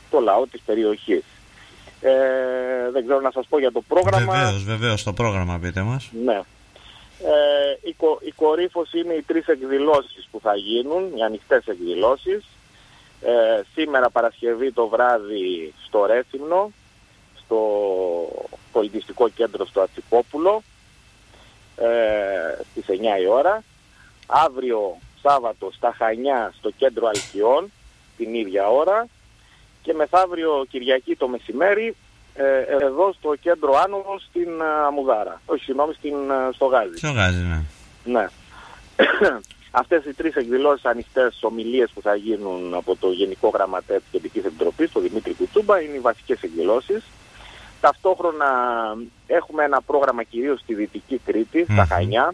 το λαό της περιοχής. Δεν ξέρω να σας πω για το πρόγραμμα. Βεβαίως, το πρόγραμμα πείτε μας. Ναι. Η κορύφωση είναι οι 3 εκδηλώσεις που θα γίνουν, οι ανοιχτές εκδηλώσεις. Σήμερα Παρασκευή το βράδυ στο Ρέθυμνο, στο πολιτιστικό κέντρο στο Ατσικόπουλο, στις 9 η ώρα. Αύριο Σάββατο στα Χανιά στο κέντρο Αλκιών την ίδια ώρα. Και μεθαύριο Κυριακή το μεσημέρι εδώ στο κέντρο Άνοδος στην Αμουδάρα. Όχι, συγγνώμη, στο Γάζι. Στο Γάζι, ναι. Ναι. Αυτές οι 3 εκδηλώσεις ανοιχτές ομιλίες που θα γίνουν από το Γενικό Γραμματέα της Κεντρικής Επιτροπής, τον Δημήτρη Κουτσούμπα, είναι οι βασικές εκδηλώσεις. Ταυτόχρονα έχουμε ένα πρόγραμμα κυρίως στη Δυτική Κρήτη, στα Χανιά.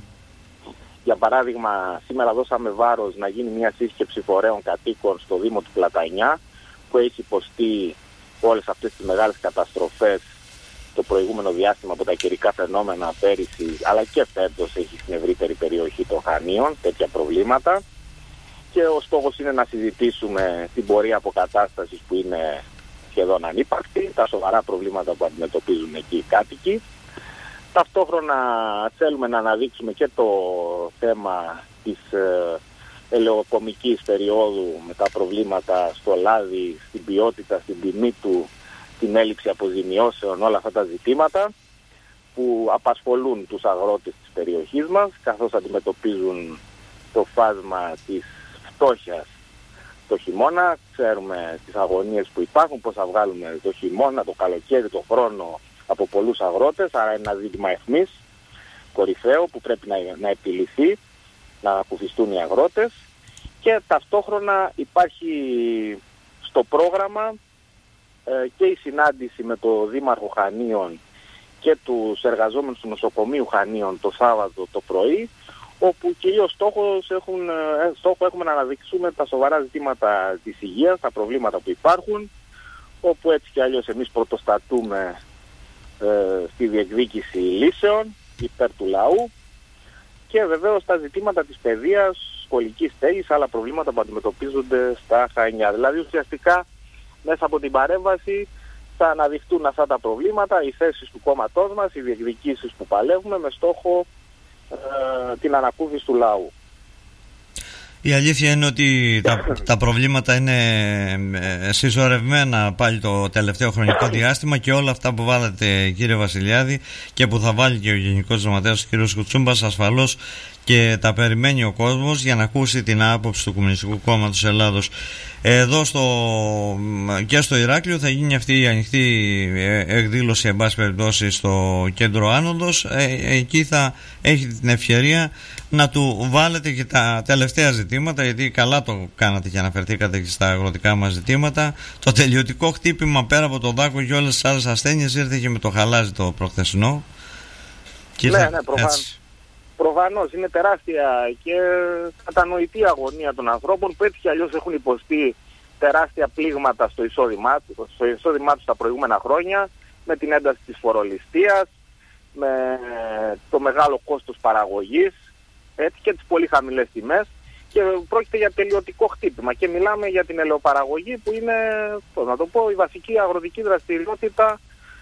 Για παράδειγμα, σήμερα δώσαμε βάρος να γίνει μια σύσκεψη φορέων κατοίκων στο Δήμο του Πλατανιά, που έχει υποστεί όλες αυτές τις μεγάλες καταστροφές το προηγούμενο διάστημα από τα καιρικά φαινόμενα πέρυσι, αλλά και φέτος έχει στην ευρύτερη περιοχή των Χανίων τέτοια προβλήματα. Και ο στόχος είναι να συζητήσουμε την πορεία αποκατάστασης που είναι σχεδόν ανύπαρκτη, τα σοβαρά προβλήματα που αντιμετωπίζουν εκεί οι κάτοικοι. Ταυτόχρονα θέλουμε να αναδείξουμε και το θέμα της ελαιοκομικής περίοδου με τα προβλήματα στο λάδι, στην ποιότητα, στην τιμή του, την έλλειψη αποζημιώσεων, όλα αυτά τα ζητήματα που απασχολούν τους αγρότες της περιοχής μας, καθώς αντιμετωπίζουν το φάσμα της φτώχειας το χειμώνα. Ξέρουμε τις αγωνίες που υπάρχουν, πώς θα βγάλουμε το χειμώνα, το καλοκαίρι, το χρόνο από πολλούς αγρότες, άρα είναι ένα ζήτημα αιχμής, κορυφαίο, που πρέπει να επιληθεί, να ακουφιστούν οι αγρότες. Και ταυτόχρονα υπάρχει στο πρόγραμμα και η συνάντηση με το Δήμαρχο Χανίων και τους εργαζόμενους του νοσοκομείου Χανίων το Σάββατο το πρωί, όπου κυρίως στόχο έχουμε να αναδείξουμε τα σοβαρά ζητήματα της υγείας, τα προβλήματα που υπάρχουν, όπου έτσι κι αλλιώς εμείς πρωτοστατούμε στη διεκδίκηση λύσεων υπέρ του λαού, και βεβαίως τα ζητήματα της παιδείας, σχολικής στέγης, άλλα προβλήματα που αντιμετωπίζονται στα Χανιά. Δηλαδή ουσιαστικά μέσα από την παρέμβαση θα αναδειχτούν αυτά τα προβλήματα, οι θέσεις του κόμματός μας, οι διεκδικήσεις που παλεύουμε με στόχο την ανακούφιση του λαού. Η αλήθεια είναι ότι τα προβλήματα είναι συσσωρευμένα πάλι το τελευταίο χρονικό διάστημα, και όλα αυτά που βάλατε, κύριε Βασιλιάδη, και που θα βάλει και ο Γενικός Γραμματέας κ. Κουτσούμπας, ασφαλώς και τα περιμένει ο κόσμος για να ακούσει την άποψη του Κομμουνιστικού Κόμματος Ελλάδος. Εδώ και στο Ηράκλειο θα γίνει αυτή η ανοιχτή εκδήλωση, εν πάση περιπτώσει, στο κέντρο Άνοδος. Εκεί θα έχει την ευκαιρία να του βάλετε και τα τελευταία ζητήματα, γιατί καλά το κάνατε και αναφερθήκατε και στα αγροτικά μας ζητήματα. Το τελειωτικό χτύπημα πέρα από το δάκο και όλες τις άλλες ασθένειες ήρθε και με το χαλάζι το προχθεσινό. Ναι, προφανώς είναι τεράστια και κατανοητή αγωνία των ανθρώπων που έτσι κι αλλιώς έχουν υποστεί τεράστια πλήγματα στο εισόδημά τους τα προηγούμενα χρόνια, με την ένταση της φορολιστίας, με το μεγάλο κόστος παραγωγής, έτσι, και τις πολύ χαμηλές τιμές, και πρόκειται για τελειωτικό χτύπημα, και μιλάμε για την ελαιοπαραγωγή που είναι, η βασική αγροτική δραστηριότητα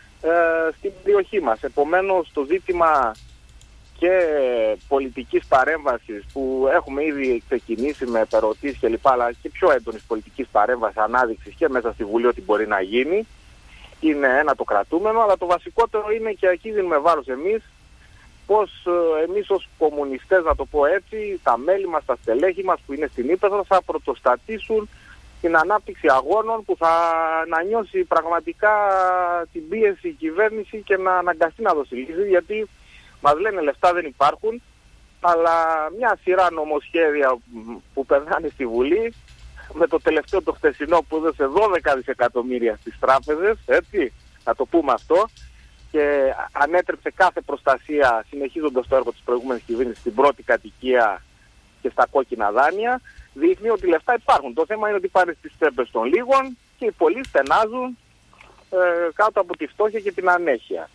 στην περιοχή μας. Επομένως το ζήτημα και πολιτικής παρέμβασης που έχουμε ήδη ξεκινήσει με ερωτήσεις κλπ, αλλά και πιο έντονης πολιτικής παρέμβασης, ανάδειξης και μέσα στη Βουλή ότι μπορεί να γίνει, είναι ένα το κρατούμενο, αλλά το βασικότερο είναι, και εκεί δίνουμε βάρος εμείς, πως εμείς ως κομμουνιστές, να το πω έτσι, τα μέλη μας, τα στελέχη μας που είναι στην Ύπεθρο θα πρωτοστατήσουν την ανάπτυξη αγώνων που θα ανανιώσει πραγματικά την πίεση η κυβέρνηση και να αναγκαστεί να δώσει λύση, γιατί μας λένε λεφτά δεν υπάρχουν, αλλά μια σειρά νομοσχέδια που περνάνε στη Βουλή, με το τελευταίο το χτεσινό που έδωσε 12 δισεκατομμύρια στις τράπεζες, έτσι, να το πούμε αυτό, και ανέτρεψε κάθε προστασία, συνεχίζοντας το έργο της προηγούμενης κυβέρνησης στην πρώτη κατοικία και στα κόκκινα δάνεια, δείχνει ότι λεφτά υπάρχουν. Το θέμα είναι ότι πάνε στις τσέπες των λίγων και οι πολλοί στενάζουν κάτω από τη φτώχεια και την ανέχεια.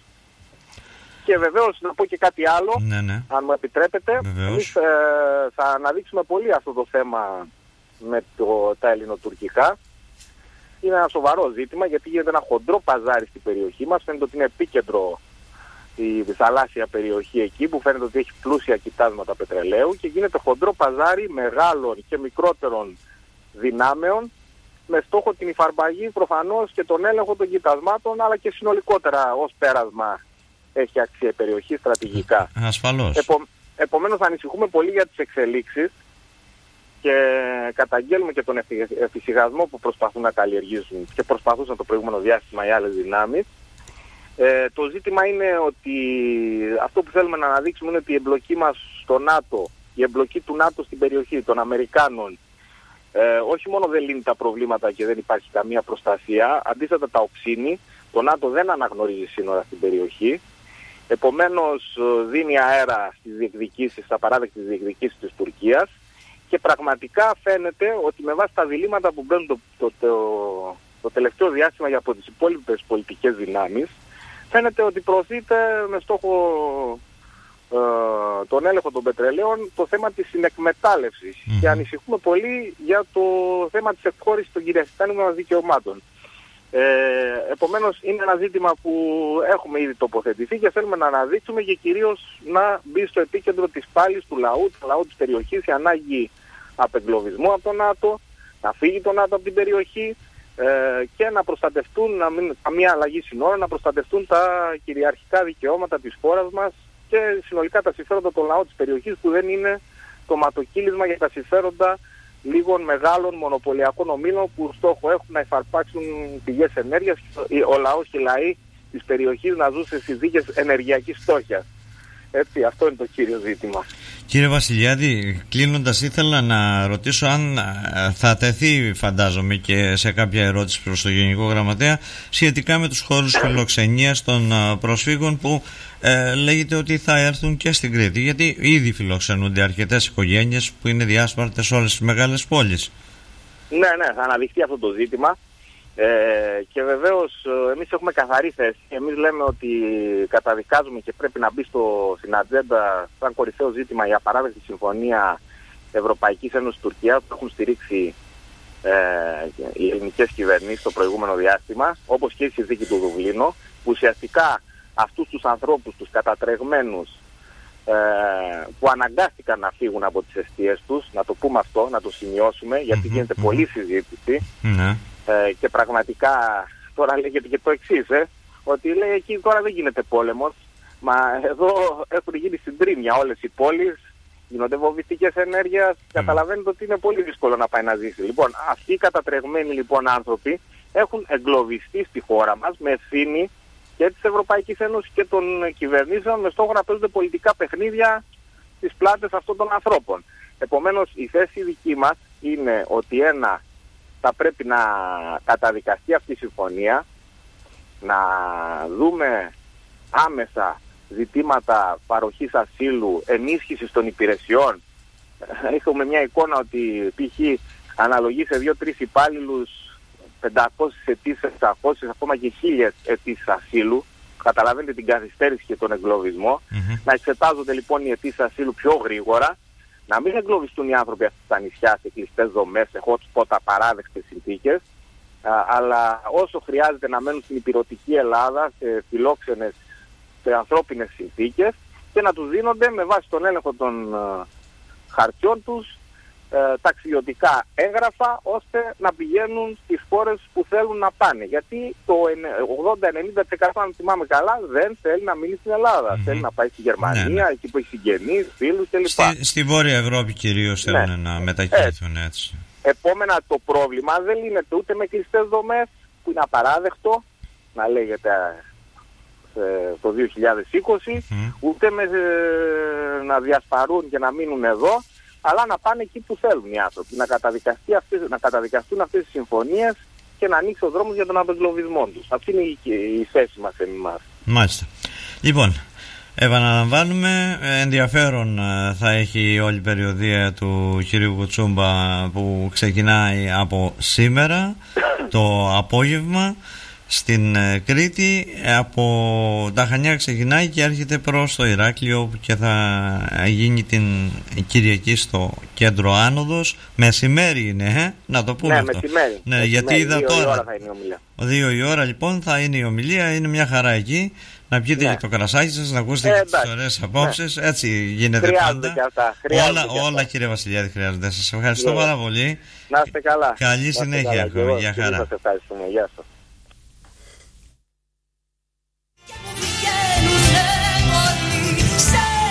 Και βεβαίως να πω και κάτι άλλο, αν μου επιτρέπετε. Εμείς θα αναδείξουμε πολύ αυτό το θέμα με τα ελληνοτουρκικά. είναι ένα σοβαρό ζήτημα, γιατί γίνεται ένα χοντρό παζάρι στην περιοχή μας. Φαίνεται ότι είναι επίκεντρο η θαλάσσια περιοχή εκεί, που φαίνεται ότι έχει πλούσια κοιτάσματα πετρελαίου, και γίνεται χοντρό παζάρι μεγάλων και μικρότερων δυνάμεων, με στόχο την υφαρπαγή προφανώς και τον έλεγχο των κοιτασμάτων, αλλά και συνολικότερα ως πέρασμα έχει αξία η περιοχή στρατηγικά. Ασφαλώς. Επομένως ανησυχούμε πολύ για τις εξελίξεις και καταγγέλουμε και τον εφησυχασμό που προσπαθούν να καλλιεργήσουν και προσπαθούσαν το προηγούμενο διάστημα οι άλλες δυνάμεις. Το ζήτημα είναι ότι αυτό που θέλουμε να αναδείξουμε είναι ότι η εμπλοκή μας στο ΝΑΤΟ, η εμπλοκή του ΝΑΤΟ στην περιοχή των Αμερικάνων, όχι μόνο δεν λύνει τα προβλήματα και δεν υπάρχει καμία προστασία, αντίθετα τα οξύνει. Το ΝΑΤΟ δεν αναγνωρίζει σύνορα στην περιοχή. Επομένως δίνει αέρα στις διεκδικήσεις, στα παράδεκτες διεκδικήσεις της Τουρκίας, και πραγματικά φαίνεται ότι με βάση τα διλήμματα που μπαίνουν το τελευταίο διάστημα για από τις υπόλοιπες πολιτικές δυνάμεις, φαίνεται ότι προωθείται με στόχο τον έλεγχο των πετρελαίων το θέμα της συνεκμετάλλευσης, και ανησυχούμε πολύ για το θέμα της εκχώρησης των κυριαρχικών μας δικαιωμάτων. Επομένως είναι ένα ζήτημα που έχουμε ήδη τοποθετηθεί και θέλουμε να αναδείξουμε, και κυρίως να μπει στο επίκεντρο της πάλης του λαού της περιοχής, η ανάγκη απεγκλωβισμού από το ΝΑΤΟ, να φύγει το ΝΑΤΟ από την περιοχή και να προστατευτούν, να μην καμία αλλαγή συνόρων, να προστατευτούν τα κυριαρχικά δικαιώματα της χώρας μας και συνολικά τα συμφέροντα των λαών της περιοχής, που δεν είναι το ματοκύλισμα για τα συμφέροντα λίγων μεγάλων μονοπωλιακών ομίλων που στόχο έχουν να υφαρπάξουν πηγές ενέργειας, ο λαός και οι λαοί της περιοχής να ζουν σε συνθήκες ενεργειακής φτώχειας. Έτσι, αυτό είναι το κύριο ζήτημα. Κύριε Βασιλιάδη, κλείνοντας, ήθελα να ρωτήσω αν θα τεθεί, φαντάζομαι, και σε κάποια ερώτηση προς το Γενικό Γραμματέα σχετικά με τους χώρους φιλοξενίας των προσφύγων που λέγεται ότι θα έρθουν και στην Κρήτη, γιατί ήδη φιλοξενούνται αρκετές οικογένειες που είναι διάσπαρτες σε όλες τις μεγάλες πόλεις. Ναι, θα αναδειχθεί αυτό το ζήτημα. Και βεβαίως εμείς έχουμε καθαρή θέση. Εμείς λέμε ότι καταδικάζουμε και πρέπει να μπει στην ατζέντα σαν κορυφαίο ζήτημα η απαράδεκτη συμφωνία Ευρωπαϊκής Ένωσης Τουρκίας που έχουν στηρίξει οι ελληνικές κυβερνήσεις το προηγούμενο διάστημα, όπως και η συνθήκη του Δουβλίνου, που ουσιαστικά αυτούς τους ανθρώπους, τους κατατρεγμένους, που αναγκάστηκαν να φύγουν από τις εστίες τους, να το πούμε αυτό, να το σημειώσουμε, γιατί γίνεται πολλή συζήτηση. Και πραγματικά τώρα λέγεται και το εξής, ότι λέει εκεί τώρα δεν γίνεται πόλεμος, μα εδώ έχουν γίνει συντρίμμια όλες οι πόλεις, γίνονται βομβιστικές ενέργειες, καταλαβαίνετε ότι είναι πολύ δύσκολο να πάει να ζήσει. Λοιπόν, αυτοί οι κατατρεγμένοι λοιπόν άνθρωποι έχουν εγκλωβιστεί στη χώρα μας με ευθύνη και της Ευρωπαϊκής Ένωσης και των κυβερνήσεων, με στόχο να παίζονται πολιτικά παιχνίδια στις πλάτες αυτών των ανθρώπων. Επομένως η θέση δική μας είναι ότι θα πρέπει να καταδικαστεί αυτή η συμφωνία, να δούμε άμεσα ζητήματα παροχής ασύλου, ενίσχυσης των υπηρεσιών. Έχουμε μια εικόνα ότι π.χ. αναλογεί σε 2-3 υπάλληλους 500 αιτήσεις, 600, ακόμα και 1000 αιτήσεις ασύλου. Καταλαβαίνετε την καθυστέρηση και τον εγκλωβισμό. Να εξετάζονται λοιπόν οι αιτήσεις ασύλου πιο γρήγορα. Να μην εγκλωβιστούν οι άνθρωποι αυτοί στα νησιά, σε κλειστές δομές, σε hot spot, απαράδεκτες συνθήκες, αλλά όσο χρειάζεται να μένουν στην υπηρετική Ελλάδα, σε φιλόξενες, σε ανθρώπινες συνθήκες, και να τους δίνονται με βάση τον έλεγχο των χαρτιών τους ταξιδιωτικά έγγραφα, ώστε να πηγαίνουν στις χώρες που θέλουν να πάνε. Γιατί το 80-90% αν θυμάμαι καλά δεν θέλει να μείνει στην Ελλάδα. Θέλει να πάει στη Γερμανία, εκεί που έχει συγγενείς, φίλους κλπ. Στη Βόρεια Ευρώπη κυρίως θέλουν να μετακινηθούν έτσι. Επόμενα το πρόβλημα δεν λύνεται ούτε με κλειστές δομές, που είναι απαράδεκτο να λέγεται το 2020, ούτε με να διασπαρούν και να μείνουν εδώ, αλλά να πάνε εκεί που θέλουν οι άνθρωποι, να καταδικαστούν αυτές τις συμφωνίες και να ανοίξει ο δρόμος για τον απεγκλωβισμό τους. Αυτή είναι η θέση μας εμάς. Μάλιστα. Λοιπόν, επαναλαμβάνουμε, ενδιαφέρον θα έχει όλη η περιοδία του κυρίου Κουτσούμπα που ξεκινάει από σήμερα το απόγευμα. στην Κρήτη. Από τα Χανιά ξεκινάει και έρχεται προς το Ηράκλειο και θα γίνει την Κυριακή στο κέντρο άνοδος. Μεσημέρι είναι, να το πούμε αυτό. Μεσημέρι. Ναι, γιατί είδα τώρα. 2 η ώρα θα είναι η ομιλία. 2 η ώρα λοιπόν θα είναι η ομιλία, είναι μια χαρά εκεί. Να πιείτε και το κρασάκι σας, να ακούσετε και τις ωραίες απόψεις. Έτσι γίνεται χρειάζονται πάντα. Και αυτά. Όλα κύριε Βασιλιάδη χρειάζονται. Σας ευχαριστώ πάρα πολύ. Να είστε καλά. Καλή συνέχεια. Καλά. Για χαρά. Σας ευχαριστούμε. Γεια σας.